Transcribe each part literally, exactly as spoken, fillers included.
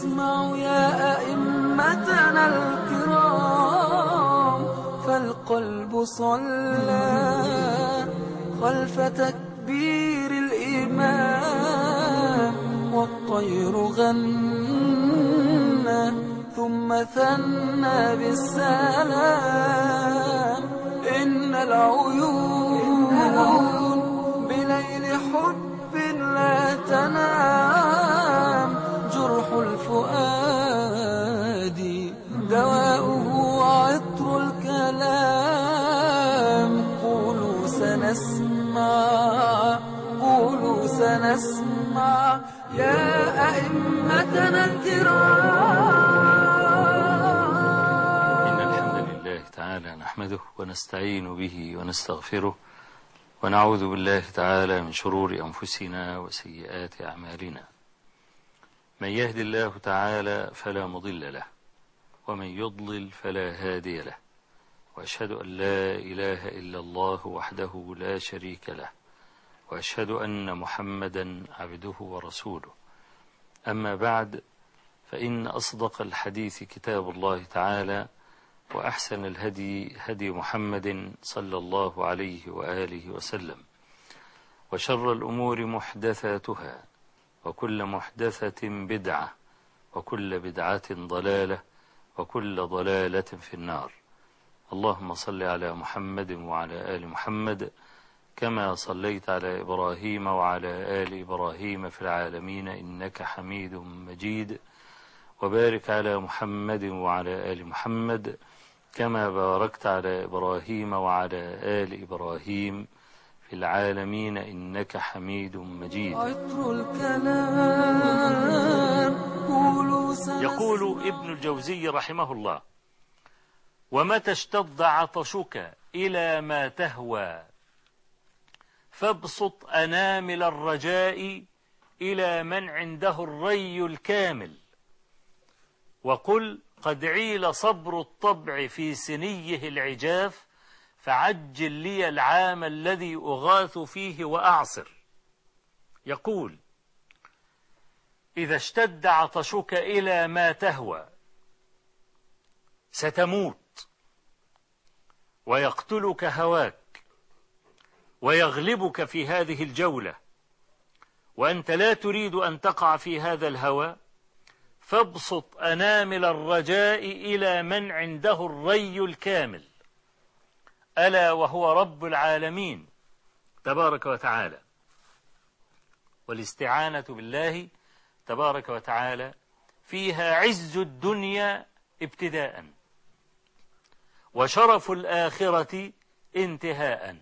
سنسمع يا أئمتنا الكرام، فالقلب صلى خلف تكبير الإمام، والطير غنى ثم ثنى بالسلام. إن العيون بليل حب لا تنام، جرح الفؤاد دواؤه عطر الكلام. قولوا سنسمع قولوا سنسمع يا أئمتنا الكرام. تعالى نحمده ونستعين به ونستغفره، ونعوذ بالله تعالى من شرور أنفسنا وسيئات أعمالنا. من يهد الله تعالى فلا مضل له، ومن يضلل فلا هادي له، وأشهد أن لا إله إلا الله وحده لا شريك له، وأشهد أن محمدا عبده ورسوله. أما بعد، فإن أصدق الحديث كتاب الله تعالى، وأحسن الهدي هدي محمد صلى الله عليه وآله وسلم، وشر الأمور محدثاتها، وكل محدثة بدعة، وكل بدعة ضلالة، وكل ضلالة في النار. اللهم صل على محمد وعلى آل محمد كما صليت على إبراهيم وعلى آل إبراهيم في العالمين إنك حميد مجيد، وبارك على محمد وعلى آل محمد كما باركت على إبراهيم وعلى آل إبراهيم في العالمين إنك حميد مجيد. يقول ابن الجوزي رحمه الله: ومتى اشتد عطشك إلى ما تهوى، فابسط أنامل الرجاء إلى من عنده الري الكامل، وقل قد عيل صبر الطبع في سنيه العجاف، فعجل لي العام الذي أغاث فيه وأعصر. يقول: إذا اشتد عطشك إلى ما تهوى، ستموت ويقتلك هواك ويغلبك في هذه الجولة، وأنت لا تريد أن تقع في هذا الهوى، فابسط أنامل الرجاء إلى من عنده الري الكامل، ألا وهو رب العالمين تبارك وتعالى. والاستعانة بالله تبارك وتعالى فيها عز الدنيا ابتداء، وشرف الآخرة انتهاء.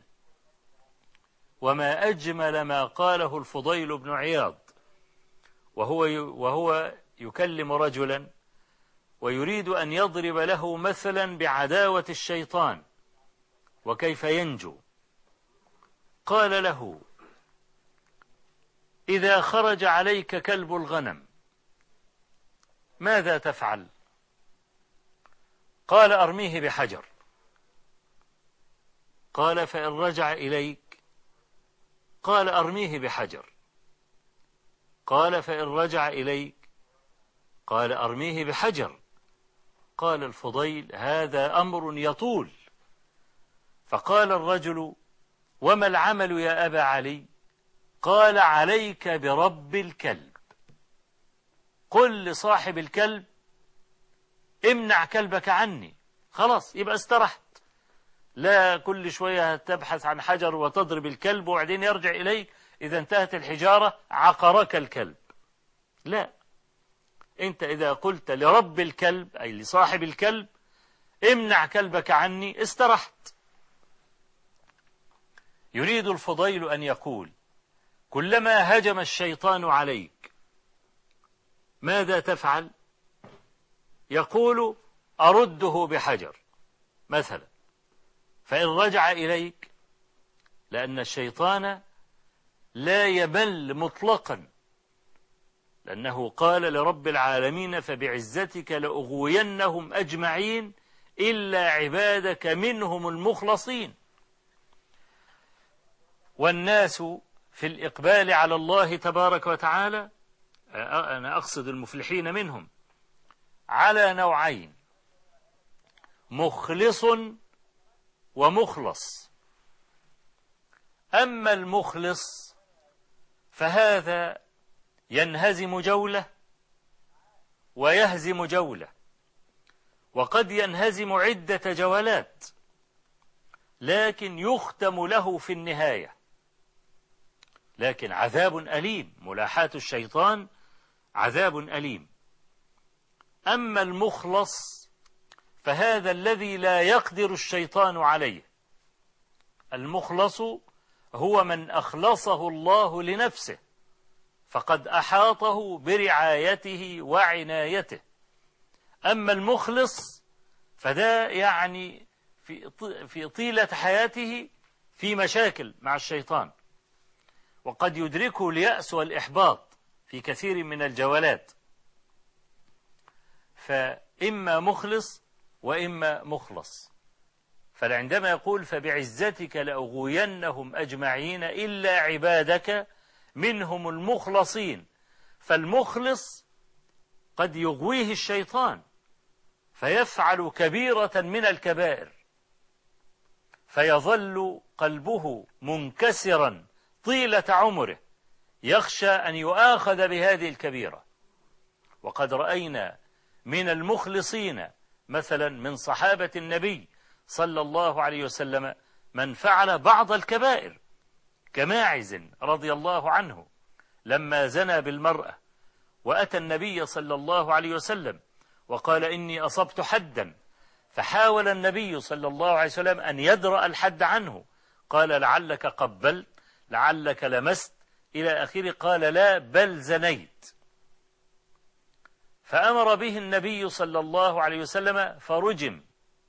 وما أجمل ما قاله الفضيل بن عياض وهو وهو يكلم رجلا ويريد أن يضرب له مثلا بعداوة الشيطان وكيف ينجو. قال له: إذا خرج عليك كلب الغنم ماذا تفعل؟ قال: أرميه بحجر. قال: فإن رجع إليك؟ قال: أرميه بحجر. قال: فإن رجع إليك؟ قال: أرميه بحجر. قال الفضيل: هذا أمر يطول. فقال الرجل: وما العمل يا أبا علي؟ قال: عليك برب الكلب. قل لصاحب الكلب: امنع كلبك عني. خلاص، يبقى استرحت. لا كل شوية تبحث عن حجر وتضرب الكلب وبعدين يرجع إليك، إذا انتهت الحجارة عقرك الكلب. لا، أنت إذا قلت لرب الكلب أي لصاحب الكلب: امنع كلبك عني، استرحت. يريد الفضيل أن يقول: كلما هجم الشيطان عليك ماذا تفعل؟ يقول: أرده بحجر مثلا. فإن رجع إليك، لأن الشيطان لا يمل مطلقا، لأنه قال لرب العالمين: فبعزتك لأغوينهم أجمعين إلا عبادك منهم المخلصين. والناس في الإقبال على الله تبارك وتعالى أنا أقصد المفلحين منهم، على نوعين: مخلص ومخلص. أما المخلص فهذا ينهزم جولة ويهزم جولة، وقد ينهزم عدة جولات، لكن يختم له في النهاية. لكن عذاب أليم، ملاحاة الشيطان عذاب أليم. أما المخلص فهذا الذي لا يقدر الشيطان عليه. المخلص هو من أخلصه الله لنفسه، فقد أحاطه برعايته وعنايته. أما المخلص فده يعني في في طيلة حياته في مشاكل مع الشيطان، وقد يدركه اليأس والإحباط في كثير من الجولات. فإما مخلص وإما مخلص. فعندما يقول فبعزتك لأغوينهم أجمعين إلا عبادك منهم المخلصين، فالمخلص قد يغويه الشيطان فيفعل كبيرة من الكبائر، فيظل قلبه منكسرا طيلة عمره يخشى أن يؤاخذ بهذه الكبيرة. وقد رأينا من المخلصين مثلا من صحابة النبي صلى الله عليه وسلم من فعل بعض الكبائر، كماعز رضي الله عنه لما زنى بالمرأة وأتى النبي صلى الله عليه وسلم وقال إني أصبت حدا، فحاول النبي صلى الله عليه وسلم أن يدرأ الحد عنه، قال لعلك قبلت، لعلك لمست، إلى آخره، قال لا بل زنيت. فأمر به النبي صلى الله عليه وسلم فرجم،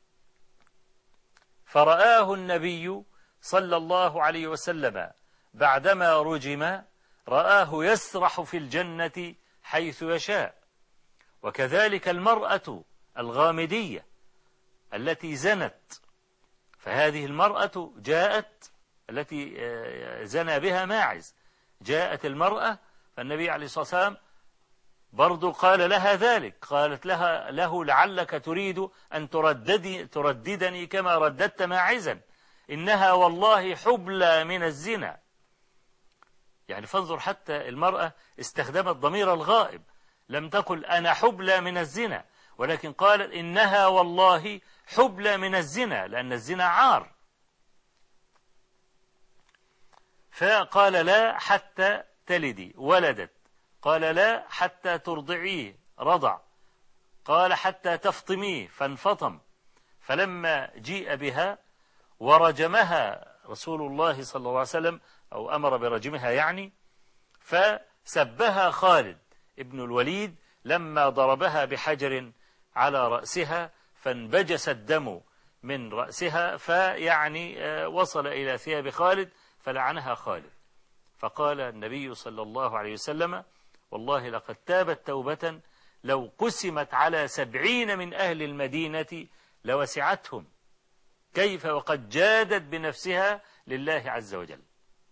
فرآه النبي صلى الله عليه وسلم بعدما رجم، رآه يسرح في الجنة حيث يشاء. وكذلك المرأة الغامدية التي زنت، فهذه المرأة جاءت التي زنى بها ماعز، جاءت المرأة فالنبي عليه الصلاة والسلام برضو قال لها ذلك، قالت لها له لعلك تريد أن ترددي ترددني كما رددت ماعزا، إنها والله حبلى من الزنا. يعني فانظر، حتى المرأة استخدمت ضمير الغائب، لم تقل أنا حبلى من الزنا، ولكن قالت إنها والله حبلى من الزنا، لأن الزنا عار. فقال لا حتى تلدي، ولدت، قال لا حتى ترضعيه، رضع، قال حتى تفطميه، فانفطم. فلما جيء بها ورجمها رسول الله صلى الله عليه وسلم، أو أمر برجمها يعني، فسبها خالد ابن الوليد لما ضربها بحجر على رأسها فانبجس الدم من رأسها، فيعني وصل إلى ثياب خالد فلعنها خالد. فقال النبي صلى الله عليه وسلم والله لقد تابت توبة لو قسمت على سبعين من أهل المدينة لوسعتهم، كيف وقد جادت بنفسها لله عز وجل.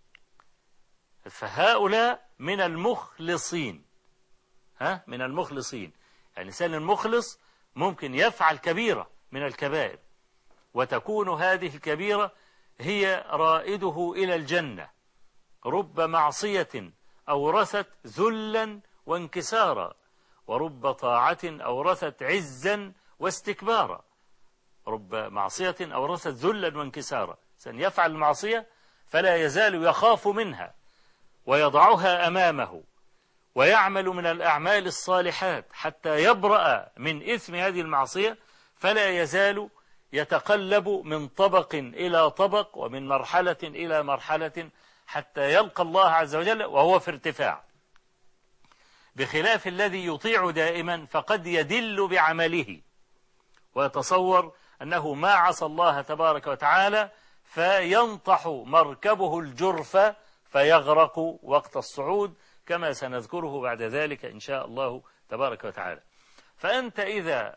فهؤلاء من المخلصين، ها من المخلصين. يعني الإنسان المخلص ممكن يفعل كبيرة من الكبائر، وتكون هذه الكبيرة هي رائده إلى الجنة. رب معصية أورثت ذلا وانكسارا، ورب طاعة أورثت عزا واستكبارا. رب معصية أورثت ذلا وانكسارا، سيفعل المعصية فلا يزال يخاف منها ويضعها أمامه ويعمل من الأعمال الصالحات حتى يبرأ من إثم هذه المعصية، فلا يزال يتقلب من طبق إلى طبق ومن مرحلة إلى مرحلة حتى يلقى الله عز وجل وهو في ارتفاع. بخلاف الذي يطيع دائما فقد يدل بعمله ويتصور أنه ما عصى الله تبارك وتعالى، فينطح مركبه الجرف فيغرق وقت الصعود، كما سنذكره بعد ذلك إن شاء الله تبارك وتعالى. فأنت إذا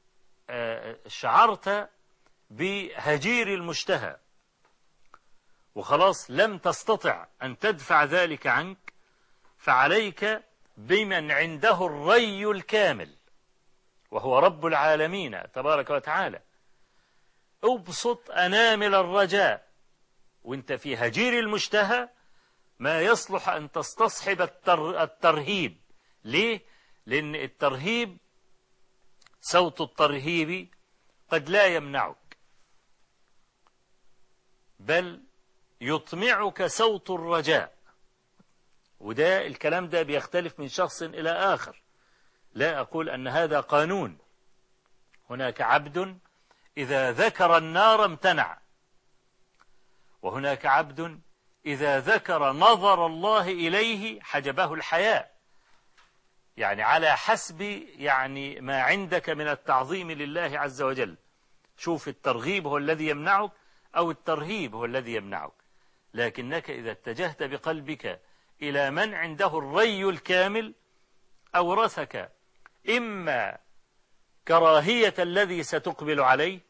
شعرت بهجير المشتهى وخلاص لم تستطع أن تدفع ذلك عنك، فعليك بمن عنده الري الكامل وهو رب العالمين تبارك وتعالى. ابسط أنامل الرجاء وانت في هجير المشتهى، ما يصلح أن تستصحب التر... الترهيب. ليه؟ لأن الترهيب صوت الترهيب قد لا يمنعك، بل يطمعك صوت الرجاء. وده الكلام ده بيختلف من شخص إلى آخر، لا أقول أن هذا قانون. هناك عبد إذا ذكر النار امتنع، وهناك عبد إذا ذكر نظر الله إليه حجبه الحياء. يعني على حسب يعني ما عندك من التعظيم لله عز وجل. شوف، الترغيب هو الذي يمنعك أو الترهيب هو الذي يمنعك. لكنك إذا اتجهت بقلبك إلى من عنده الري الكامل أورثك إما كراهية الذي ستقبل عليه،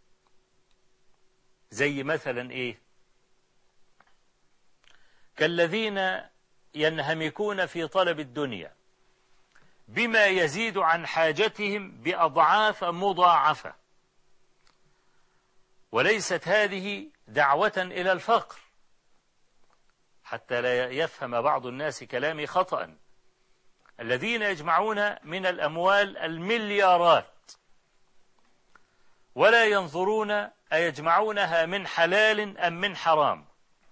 زي مثلا إيه؟ كالذين ينهمكون في طلب الدنيا بما يزيد عن حاجتهم بأضعاف مضاعفة. وليست هذه دعوة إلى الفقر، حتى لا يفهم بعض الناس كلامي خطأ. الذين يجمعون من الأموال المليارات ولا ينظرون أيجمعونها من حلال أم من حرام،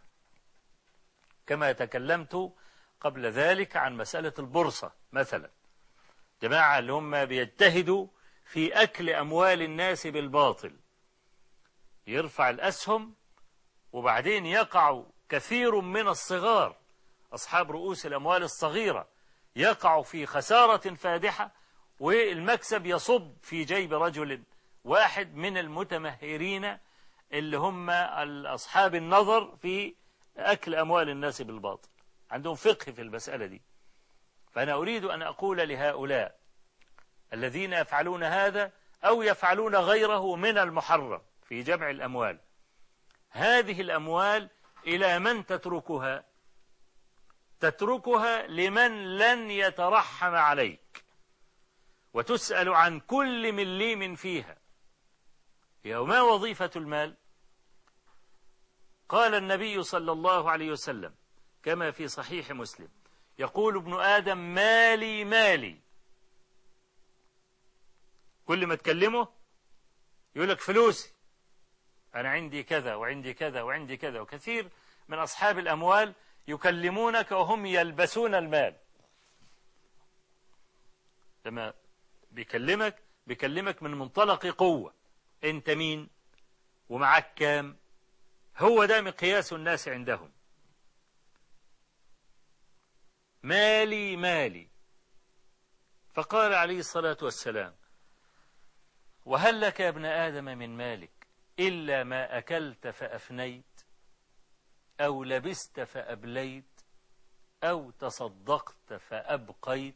كما تكلمت قبل ذلك عن مسألة البورصة مثلا. جماعة اللي هم بيجتهدوا في أكل أموال الناس بالباطل، يرفع الأسهم وبعدين يقع كثير من الصغار أصحاب رؤوس الأموال الصغيرة يقع في خسارة فادحة، والمكسب يصب في جيب رجل واحد من المتمهرين اللي هم أصحاب النظر في أكل أموال الناس بالباطل، عندهم فقه في المسألة دي. فأنا أريد أن أقول لهؤلاء الذين يفعلون هذا أو يفعلون غيره من المحرم في جمع الأموال، هذه الأموال إلى من تتركها؟ تتركها لمن لن يترحم عليك، وتسأل عن كل مليم فيها. وما وظيفة المال؟ قال النبي صلى الله عليه وسلم كما في صحيح مسلم، يقول ابن آدم مالي مالي. كل ما تكلمه يقول لك فلوسي، أنا عندي كذا وعندي كذا وعندي كذا. وكثير من أصحاب الأموال يكلمونك وهم يلبسون المال. لما بيكلمك بيكلمك من منطلق قوة، أنت مين ومعك كام، هو ده مقياس الناس عندهم. مالي مالي. فقال عليه الصلاة والسلام وهل لك يا ابن آدم من مالك إلا ما أكلت فأفنيت أو لبست فأبليت أو تصدقت فأبقيت.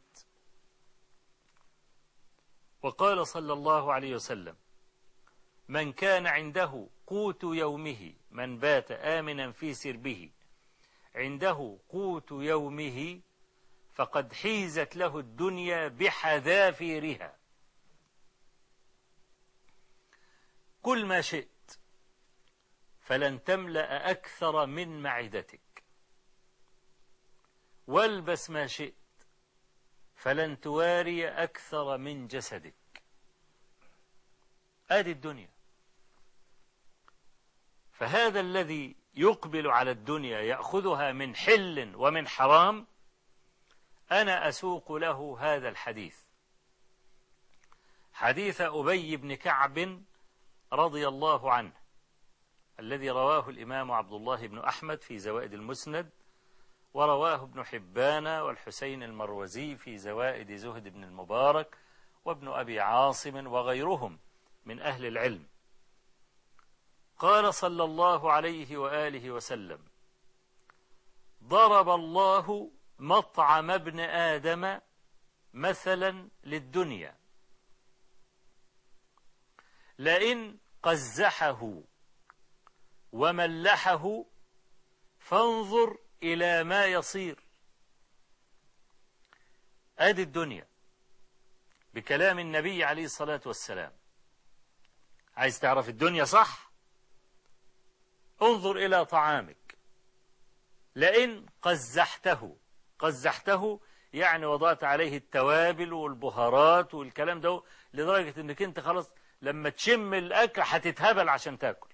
وقال صلى الله عليه وسلم من كان عنده قوت يومه، من بات آمنا في سربه عنده قوت يومه فقد حيزت له الدنيا بحذافيرها. كل ما شئت فلن تملأ أكثر من معدتك، والبس ما شئت فلن تواري أكثر من جسدك. آدي الدنيا. فهذا الذي يقبل على الدنيا يأخذها من حل ومن حرام، أنا أسوق له هذا الحديث، حديث أبي بن كعب رضي الله عنه الذي رواه الإمام عبد الله بن أحمد في زوائد المسند، ورواه ابن حبان والحسين المروزي في زوائد زهد بن المبارك وابن أبي عاصم وغيرهم من أهل العلم. قال صلى الله عليه وآله وسلم ضرب الله مطعم ابن آدم مثلا للدنيا لئن قزحه وملحه فانظر إلى ما يصير. ادي الدنيا بكلام النبي عليه الصلاة والسلام. عايز تعرف الدنيا صح؟ انظر إلى طعامك، لئن قزحته، قزحته يعني وضعت عليه التوابل والبهارات والكلام ده لدرجة انك انت خلاص لما تشم الأكل هتتهبل عشان تاكل،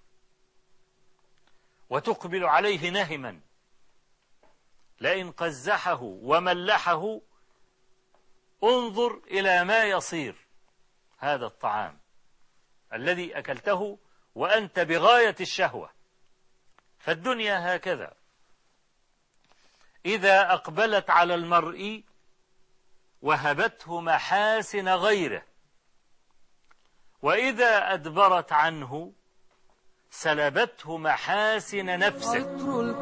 وتقبل عليه نهما. لئن قزحه وملحه انظر إلى ما يصير هذا الطعام الذي أكلته وأنت بغاية الشهوة. فالدنيا هكذا، إذا أقبلت على المرء وهبته محاسن غيره، وإذا أدبرت عنه سلبته محاسن نفسه.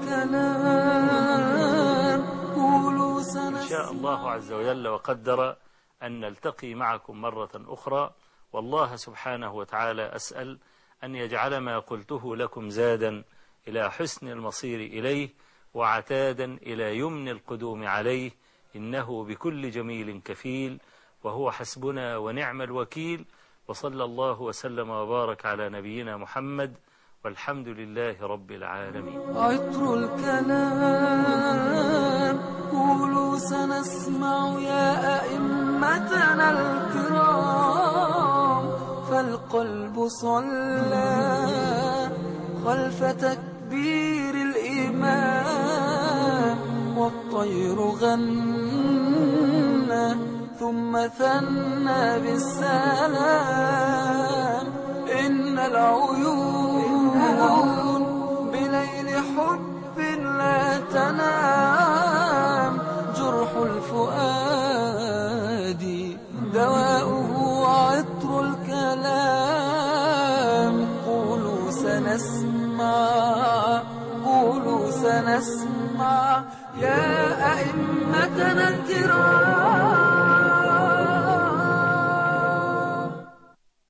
إن شاء الله عز وجل وقدر أن نلتقي معكم مرة أخرى، والله سبحانه وتعالى أسأل أن يجعل ما قلته لكم زادا إلى حسن المصير إليه، وعتادا إلى يمن القدوم عليه، إنه بكل جميل كفيل، وهو حسبنا ونعم الوكيل. وصلى الله وسلم وبارك على نبينا محمد، والحمد لله رب العالمين. عطر الكلام قولوا سنسمع يا أئمتنا الكرام، فالقلب صلى خلف تكبير الإمام، والطير غنى ثم ثنى بالسلام. إن العيون بليل حب لا تنام، جرح الفؤاد دواؤه عطر الكلام. قولوا سنسمع، قولوا سنسمع يا أئمة